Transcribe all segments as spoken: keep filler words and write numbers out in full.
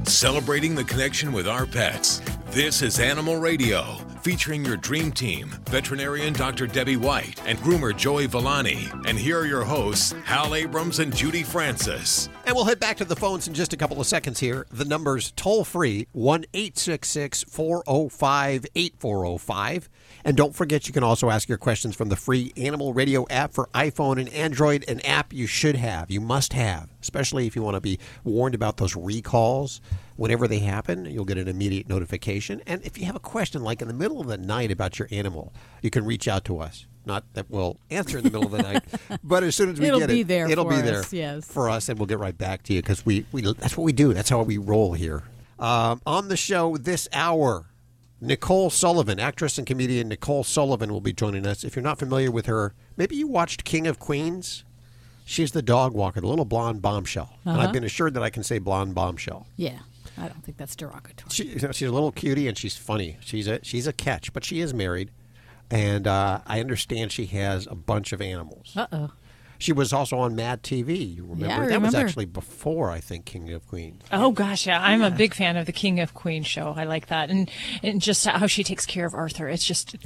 celebrating the connection with our pets. This is Animal Radio, featuring your dream team, veterinarian Doctor Debbie White and groomer Joey Villani. And here are your hosts, Hal Abrams and Judy Francis. And we'll head back to the phones in just a couple of seconds here. The number's toll-free, one eight six six, four oh five, eight four oh five. And don't forget, you can also ask your questions from the free Animal Radio app for iPhone and Android, an app you should have, you must have, especially if you want to be warned about those recalls. Whenever they happen, you'll get an immediate notification. And if you have a question, like in the middle of the night about your animal, you can reach out to us. Not that we'll answer in the middle of the night, but as soon as we it'll get be it, there it'll for be us, there yes. for us, and we'll get right back to you because we, we that's what we do. That's how we roll here. Um, on the show this hour, Nicole Sullivan, actress and comedian Nicole Sullivan will be joining us. If you're not familiar with her, maybe you watched King of Queens. She's the dog walker, the little blonde bombshell. Uh-huh. And I've been assured that I can say blonde bombshell. Yeah, I don't think that's derogatory. She, you know, she's a little cutie and she's funny. She's a she's a catch, but she is married. And uh, I understand she has a bunch of animals. Uh-oh. She was also on Mad T V. You remember? Yeah, I that remember. was actually before, I think, King of Queens. Oh, gosh, yeah. I'm a big fan of the King of Queens show. I like that. And and just how she takes care of Arthur. It's just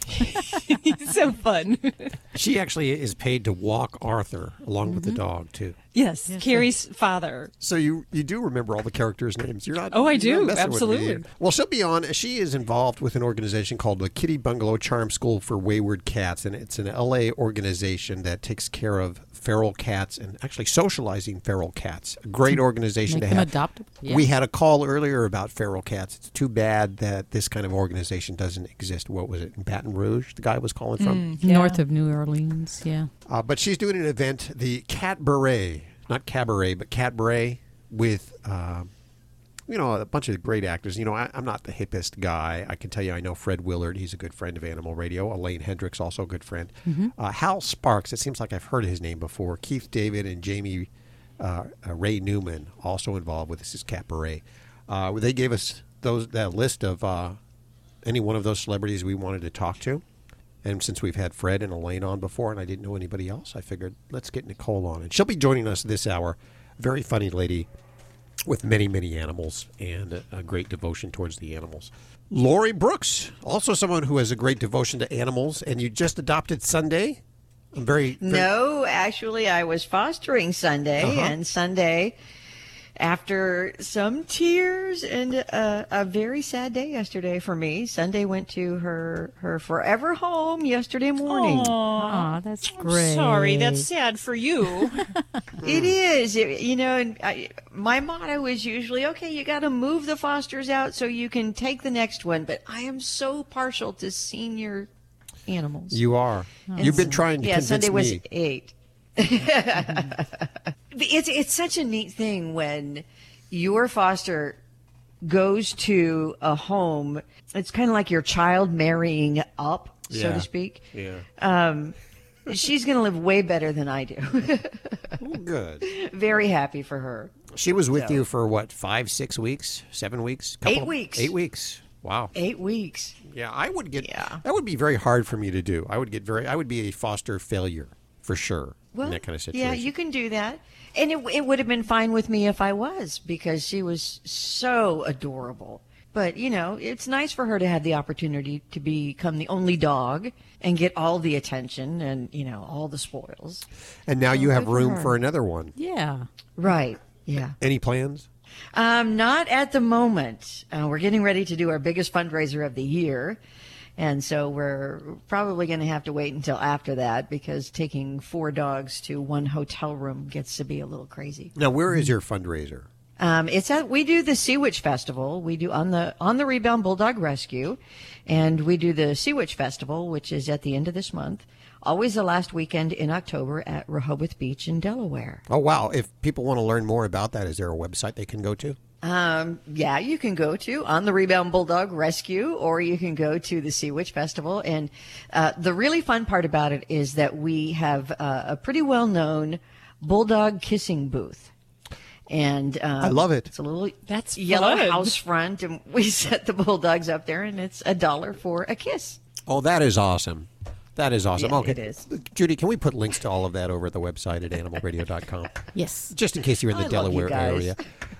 it's so fun. She actually is paid to walk Arthur along Mm-hmm. with the dog, too. Yes, yes, Carrie's father. So you you do remember all the characters' names. You're not. Oh, I you're do. not Absolutely. With me. Well, she'll be on. She is involved with an organization called the Kitty Bungalow Charm School for Wayward Cats, and it's an L A organization that takes care of feral cats and actually socializing feral cats. A great organization Make to them have. adoptable. Yeah. We had a call earlier about feral cats. It's too bad that this kind of organization doesn't exist. What was it, in Baton Rouge? The guy was calling from mm, yeah. North of New Orleans. Yeah. Uh, but she's doing an event, the Cat Beret. Not cabaret, but cat beret with, uh, you know, a bunch of great actors. You know, I, I'm not the hippest guy. I can tell you I know Fred Willard. He's a good friend of Animal Radio. Elaine Hendricks, also a good friend. Mm-hmm. Uh, Hal Sparks, it seems like I've heard his name before. Keith David and Jamie uh, uh, Ray Newman also involved with this is Cat Beret. Uh, they gave us those that list of uh, any one of those celebrities we wanted to talk to. And since we've had Fred and Elaine on before and I didn't know anybody else, I figured let's get Nicole on. And she'll be joining us this hour. Very funny lady with many, many animals and a, a great devotion towards the animals. Lori Brooks, also someone who has a great devotion to animals. And you just adopted Sunday? I'm very... very... No, actually, I was fostering Sunday. Uh-huh. And Sunday, after some tears and a, a very sad day yesterday for me, Sunday went to her, her forever home yesterday morning. Aw, that's great. I'm sorry, that's sad for you. It is. It, you know, and I, my motto is usually, okay, you got to move the fosters out so you can take the next one. But I am so partial to senior animals. You are. Oh. You've been trying to yeah, convince Sunday was me. eight. It's it's such a neat thing when your foster goes to a home. It's kind of like your child marrying up, so Yeah. to speak. Yeah. Um, she's going to live way better than I do. Oh, good. Very happy for her. She was with So. you for what, five, six weeks, seven weeks? Couple Eight weeks. Eight weeks. Wow. Eight weeks. Yeah, I would get. Yeah. That would be very hard for me to do. I would get very. I would be a foster failure for sure Well, in that kind of situation. yeah, you can do that. And it, it would have been fine with me if I was, because she was so adorable. But, you know, it's nice for her to have the opportunity to become the only dog and get all the attention and, you know, all the spoils. And now you Oh, have good for room her. for another one. Yeah. Right. Yeah. Any plans? Um, not at the moment. Uh, we're getting ready to do our biggest fundraiser of the year. And so we're probably going to have to wait until after that, because taking four dogs to one hotel room gets to be a little crazy. Now, where is your fundraiser? Um, it's at, we do the Sea Witch Festival. We do on the on the Rebound Bulldog Rescue, and we do the Sea Witch Festival, which is at the end of this month. Always the last weekend in October at Rehoboth Beach in Delaware. Oh, wow. If people want to learn more about that, is there a website they can go to? Um, yeah, you can go to On the Rebound Bulldog Rescue, or you can go to the Sea Witch Festival. And uh, the really fun part about it is that we have uh, a pretty well-known bulldog kissing booth. And um, I love it. It's a little That's yellow fun. house front, and we set the bulldogs up there, and it's a dollar for a kiss. Oh, that is awesome. That is awesome. Yeah, okay. it is. Judy, can we put links to all of that over at the website at animal radio dot com? Yes. Just in case you're in the I love you Delaware guys. area.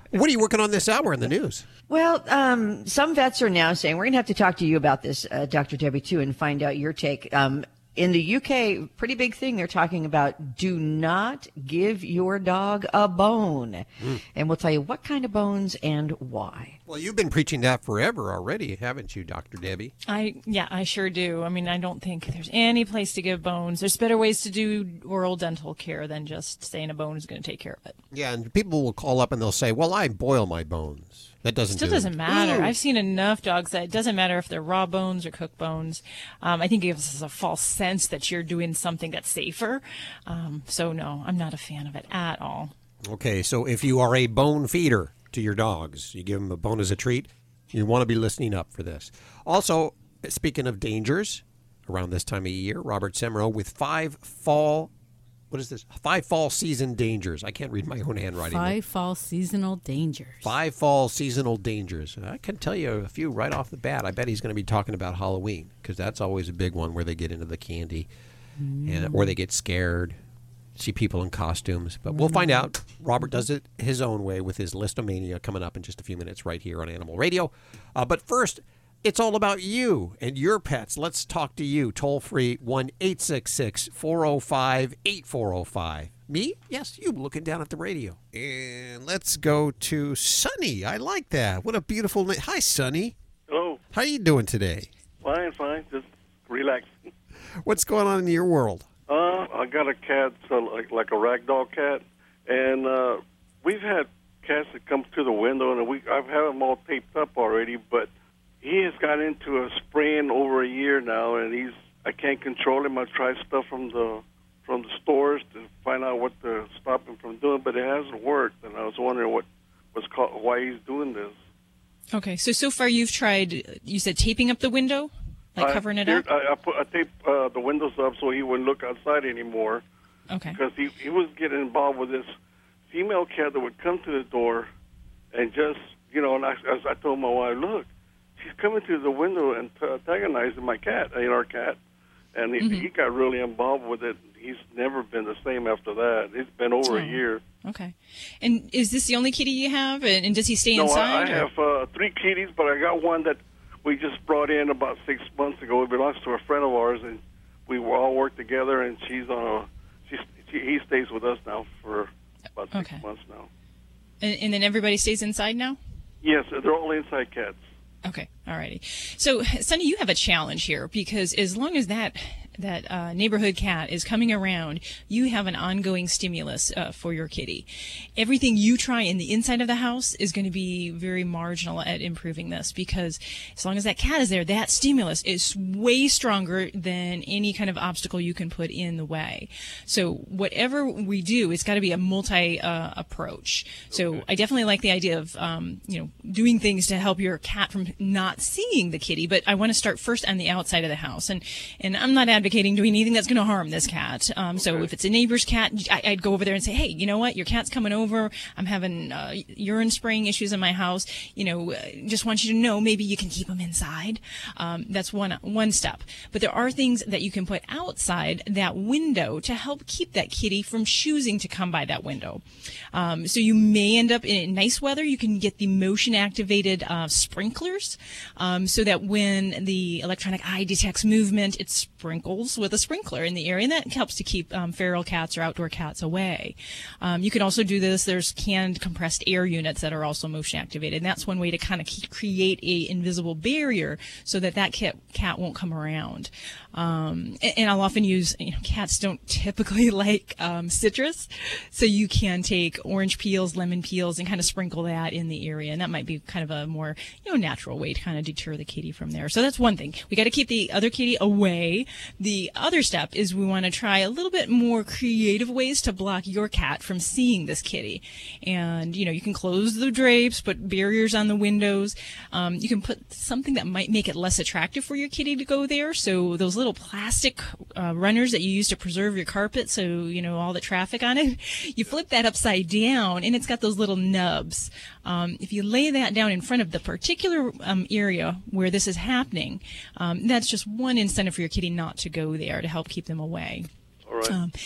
What are you working on this hour in the news? Well, um, some vets are now saying, we're going to have to talk to you about this, uh, Doctor Debbie, too, and find out your take. Um, in the U K, pretty big thing, they're talking about do not give your dog a bone. Mm. And we'll tell you what kind of bones and why. Well, you've been preaching that forever already, haven't you, Doctor Debbie? I yeah, I sure do. I mean, I don't think there's any place to give bones. There's better ways to do oral dental care than just saying a bone is going to take care of it. Yeah, and people will call up and they'll say, well, I boil my bones. That doesn't Still do doesn't it. matter. Ooh. I've seen enough dogs that it doesn't matter if they're raw bones or cooked bones. Um, I think it gives us a false sense that you're doing something that's safer. Um, so, no, I'm not a fan of it at all. Okay, so if you are a bone feeder to your dogs, you give them a bone as a treat, you want to be listening up for this. Also, speaking of dangers, around this time of year, Robert Semro with five fall, what is this? Five fall season dangers. I can't read my own handwriting. Five fall seasonal dangers. Five fall seasonal dangers. I can tell you a few right off the bat. I bet he's going to be talking about Halloween because that's always a big one where they get into the candy mm. and or they get scared, see people in costumes. But we'll find out. Robert does it his own way with his Listomania coming up in just a few minutes right here on Animal Radio. Uh, but first, it's all about you and your pets. Let's talk to you. Toll free one eight six six, four oh five, eight four oh five. Me? Yes, you looking down at the radio. And let's go to Sunny. I like that. What a beautiful name. Hi, Sunny. Hello. How are you doing today? Fine, fine. Just relaxing. What's going on in your world? Uh, I got a cat, so like, like a ragdoll cat, and uh, we've had cats that come to the window, and we I've had them all taped up already, but he has got into a spraying over a year now, and he's I can't control him. I tried stuff from the from the stores to find out what to stop him from doing, but it hasn't worked. And I was wondering what was called, why he's doing this. Okay, so so far you've tried. You said taping up the window, like I, covering it here, up. I, I put I taped uh, the windows up so he wouldn't look outside anymore. Okay. Because he he was getting involved with this female cat that would come to the door, and just you know, and I, as I told my wife, look. She's coming through the window and t- antagonizing my cat, you know, our cat. And he, mm-hmm. he got really involved with it. He's never been the same after that. It's been over oh, a year. Okay. And is this the only kitty you have? And, and does he stay no, inside? No, I, I have uh, three kitties, but I got one that we just brought in about six months ago. It belongs to a friend of ours, and we all work together, and she's on a, she's, she, he stays with us now for about six okay. months now. And, and then everybody stays inside now? Yes, they're all inside cats. Okay, all righty. So, Sonny, you have a challenge here because as long as that that uh, neighborhood cat is coming around, you have an ongoing stimulus uh, for your kitty. Everything you try in the inside of the house is going to be very marginal at improving this because as long as that cat is there, that stimulus is way stronger than any kind of obstacle you can put in the way. So whatever we do, it's got to be a multi uh, approach. So okay. I definitely like the idea of um, you know doing things to help your cat from not seeing the kitty, but I want to start first on the outside of the house. And, and I'm not advocating doing anything that's going to harm this cat. Um, so okay. if it's a neighbor's cat, I, I'd go over there and say, hey, you know what? Your cat's coming over. I'm having uh, urine spraying issues in my house. You know, uh, just want you to know maybe you can keep them inside. Um, that's one one step. But there are things that you can put outside that window to help keep that kitty from choosing to come by that window. Um, so you may end up in nice weather. You can get the motion-activated uh, sprinklers um, so that when the electronic eye detects movement, it sprinkles with a sprinkler in the area, and that helps to keep um, feral cats or outdoor cats away. Um, you can also do this. There's canned compressed air units that are also motion activated, and that's one way to kind of create a invisible barrier so that that cat, cat won't come around. Um, and, and I'll often use, you know, cats don't typically like um, citrus, so you can take orange peels, lemon peels, and kind of sprinkle that in the area, and that might be kind of a more, you know, natural way to kind of deter the kitty from there. So that's one thing. We got to keep the other kitty away. The other step is we want to try a little bit more creative ways to block your cat from seeing this kitty. And, you know, you can close the drapes, put barriers on the windows. Um, you can put something that might make it less attractive for your kitty to go there. So those little plastic uh, runners that you use to preserve your carpet, so, you know, all the traffic on it, you flip that upside down, and it's got those little nubs. Um, if you lay that down in front of the particular um, area where this is happening, um, that's just one incentive for your kitty not to go there to help keep them away. All right. Um,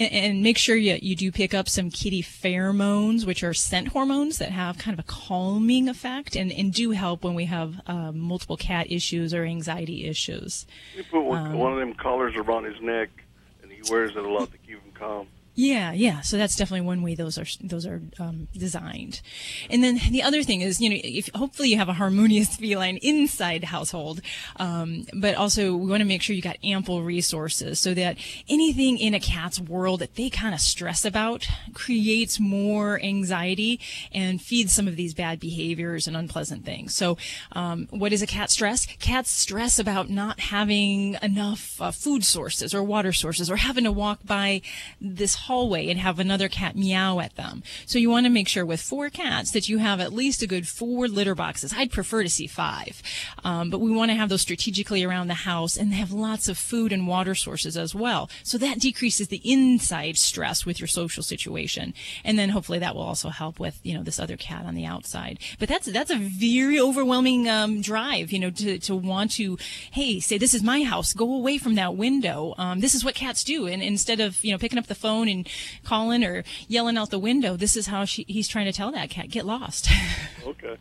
And, and make sure you, you do pick up some kitty pheromones, which are scent hormones that have kind of a calming effect and, and do help when we have uh, multiple cat issues or anxiety issues. You put one, Um, one of them collars around his neck, and he wears it a lot to keep him calm. Yeah, yeah. So that's definitely one way those are those are um, designed. And then the other thing is, you know, if hopefully you have a harmonious feline inside the household, um, but also we want to make sure you got ample resources so that anything in a cat's world that they kind of stress about creates more anxiety and feeds some of these bad behaviors and unpleasant things. So, um, what is a cat stress? Cats stress about not having enough uh, food sources or water sources, or having to walk by this hallway and have another cat meow at them. So you want to make sure with four cats that you have at least a good four litter boxes. I'd prefer to see five, um, but we want to have those strategically around the house and have lots of food and water sources as well. So that decreases the inside stress with your social situation, and then hopefully that will also help with, you know, this other cat on the outside. But that's that's a very overwhelming um, drive, you know, to to want to, hey, say this is my house, go away from that window. Um, this is what cats do, and instead of, you know, picking up the phone and calling or yelling out the window, this is how she, he's trying to tell that cat, get lost. Okay.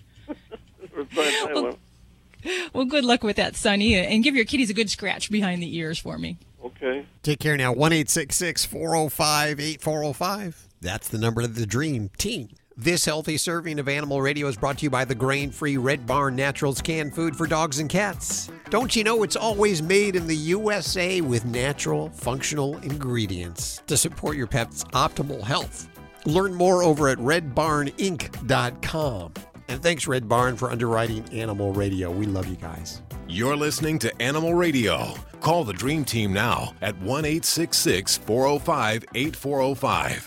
We're trying that one. Well, good luck with that, Sonny, and give your kitties a good scratch behind the ears for me. Okay. Take care now. one eight six six, four oh five, eight four oh five. That's the number of the Dream Team. This healthy serving of Animal Radio is brought to you by the grain-free Red Barn Naturals canned food for dogs and cats. Don't you know it's always made in the U S A with natural, functional ingredients to support your pet's optimal health? Learn more over at red barn inc dot com. And thanks, Red Barn, for underwriting Animal Radio. We love you guys. You're listening to Animal Radio. Call the Dream Team now at one eight six six, four oh five, eight four oh five.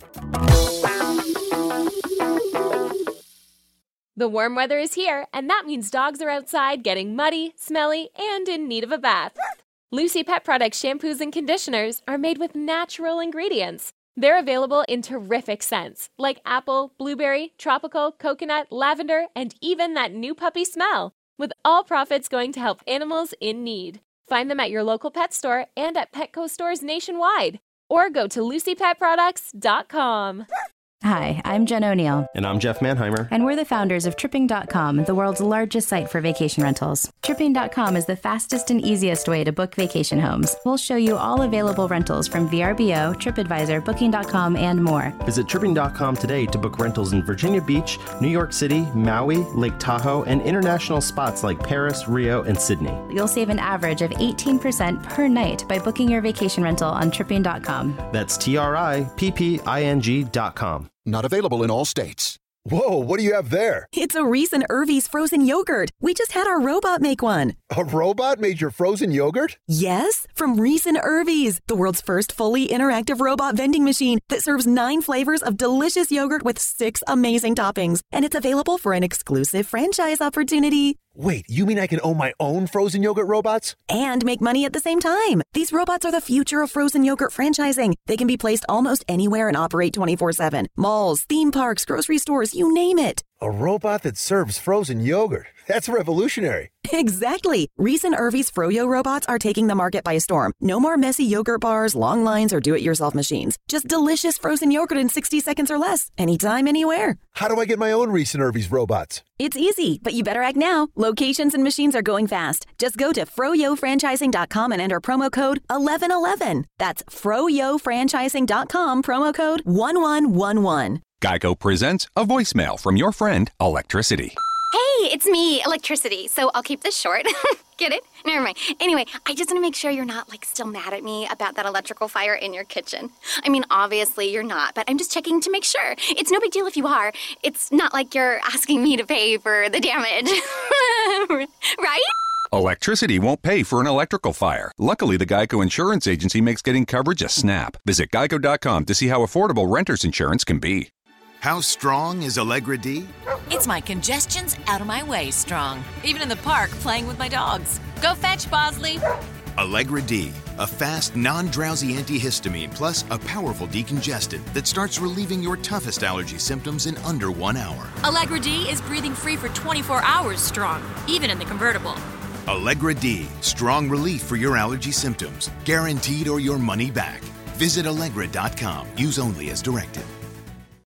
The warm weather is here, and that means dogs are outside getting muddy, smelly, and in need of a bath. Lucy Pet Products shampoos and conditioners are made with natural ingredients. They're available in terrific scents, like apple, blueberry, tropical, coconut, lavender, and even that new puppy smell, with all profits going to help animals in need. Find them at your local pet store and at Petco stores nationwide, or go to lucy pet products dot com. Hi, I'm Jen O'Neill. And I'm Jeff Manheimer. And we're the founders of Tripping dot com, the world's largest site for vacation rentals. Tripping dot com is the fastest and easiest way to book vacation homes. We'll show you all available rentals from V R B O, TripAdvisor, Booking dot com, and more. Visit Tripping dot com today to book rentals in Virginia Beach, New York City, Maui, Lake Tahoe, and international spots like Paris, Rio, and Sydney. You'll save an average of eighteen percent per night by booking your vacation rental on Tripping dot com. That's T R I P P I N G dot com. Not available in all states. Whoa, what do you have there? It's a Reese and Irvy's frozen yogurt. We just had our robot make one. A robot made your frozen yogurt? Yes, from Reese and Irvy's, the world's first fully interactive robot vending machine that serves nine flavors of delicious yogurt with six amazing toppings. And it's available for an exclusive franchise opportunity. Wait, you mean I can own my own frozen yogurt robots? And make money at the same time. These robots are the future of frozen yogurt franchising. They can be placed almost anywhere and operate twenty-four seven. Malls, theme parks, grocery stores, you name it. A robot that serves frozen yogurt. That's revolutionary. Exactly. Reese and Irvy's Froyo robots are taking the market by storm. No more messy yogurt bars, long lines, or do-it-yourself machines. Just delicious frozen yogurt in sixty seconds or less. Anytime, anywhere. How do I get my own Reese and Irvy's robots? It's easy, but you better act now. Locations and machines are going fast. Just go to froyo franchising dot com and enter promo code eleven eleven. That's froyo franchising dot com, promo code one one one one. Geico presents a voicemail from your friend, Electricity. Hey, it's me, Electricity, so I'll keep this short. Get it? Never mind. Anyway, I just want to make sure you're not, like, still mad at me about that electrical fire in your kitchen. I mean, obviously you're not, but I'm just checking to make sure. It's no big deal if you are. It's not like you're asking me to pay for the damage. Right? Electricity won't pay for an electrical fire. Luckily, the Geico Insurance Agency makes getting coverage a snap. Visit geico dot com to see how affordable renter's insurance can be. How strong is Allegra D? It's my congestion's out of my way strong. Even in the park, playing with my dogs. Go fetch, Bosley. Allegra D, a fast, non-drowsy antihistamine plus a powerful decongestant that starts relieving your toughest allergy symptoms in under one hour. Allegra D is breathing free for twenty-four hours strong, even in the convertible. Allegra D, strong relief for your allergy symptoms, guaranteed or your money back. Visit Allegra dot com. Use only as directed.